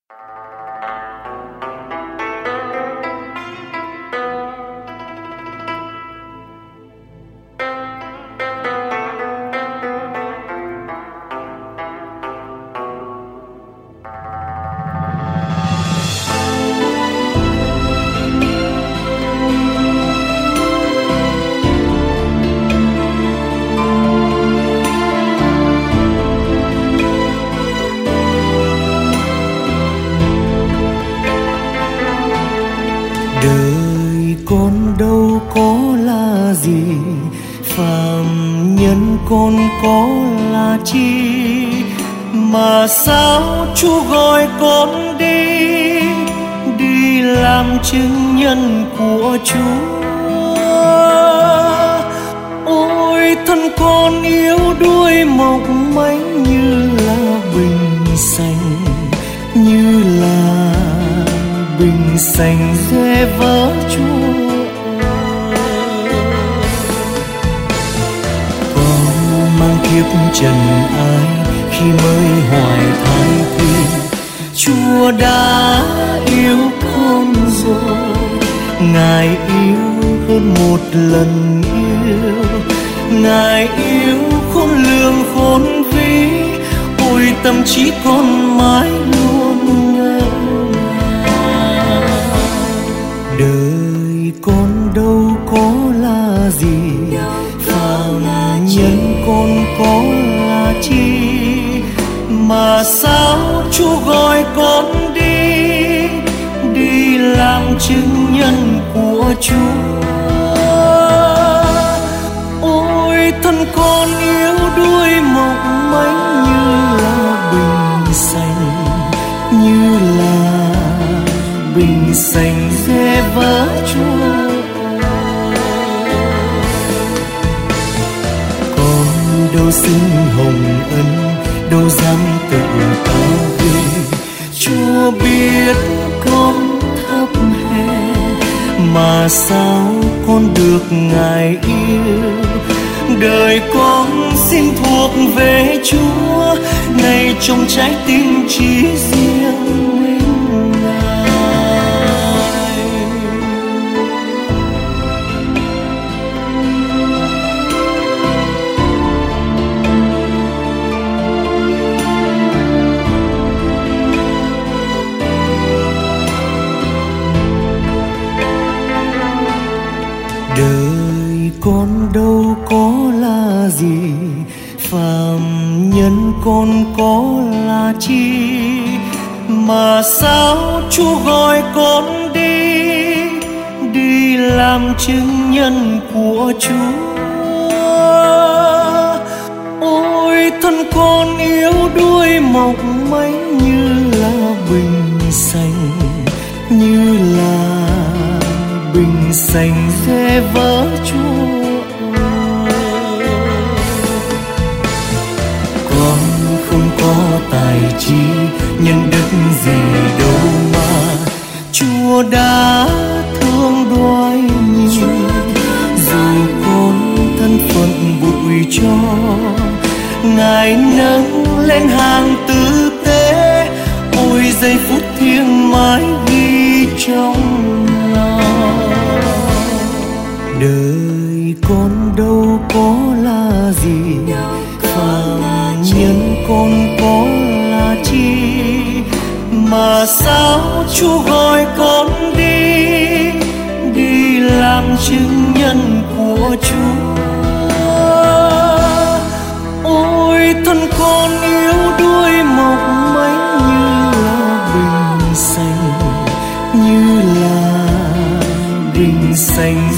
Đời con đâu có là gì, phàm nhân con có là chi, mà sao Chúa gọi con đi làm chứng nhân của Chúa. Ôi thân con yếu đuối mong manh như là bình xanh, như là bình xanh dễ vỡ Chúa. Con mang kiếp trần ai khi mới hoài thai thiên, Chúa đã yêu con rồi. Ngài yêu hơn một lần yêu, Ngài yêu khôn lường khôn vĩ. Ôi tâm trí con mãi luôn ngỡ ngàng. Đời con đâu có là gì, phàm nhân con có là chi, mà sao Chúa gọi con đi làm chứng nhân của Chúa. Ôi thân con yếu đuối mong manh như là bình xanh, như là bình xanh dễ vỡ Chúa. Con đâu xứng hồng ân, đâu dám tự cao vinh. Chúa biết con thấp hèn, mà sao con được Ngài yêu. Đời con xin thuộc về Chúa, này trong trái tim chỉ riêng mình Ngài. Đời con đâu có là gì, phàm nhân con có là chi, mà sao Chúa gọi con đi làm chứng nhân của Chúa. Ôi thân con yếu đuối mong manh như là bình xanh, như là bình xanh dễ vỡ Chúa. Con không có tài trí nhân đức gì đâu mà Chúa đã thương đoái nhìn. Dù con thân phận bụi cho, Ngài nâng lên hàng tử tế. Ôi giây phút thiêng mãi ghi trong lòng. Đời con đâu có là gì, phàm nhân con có là chi, mà sao Chúa gọi con đi làm chứng nhân của Chúa. Ôi thân con yếu đuối mong manh như là bình xanh, như là bình xanh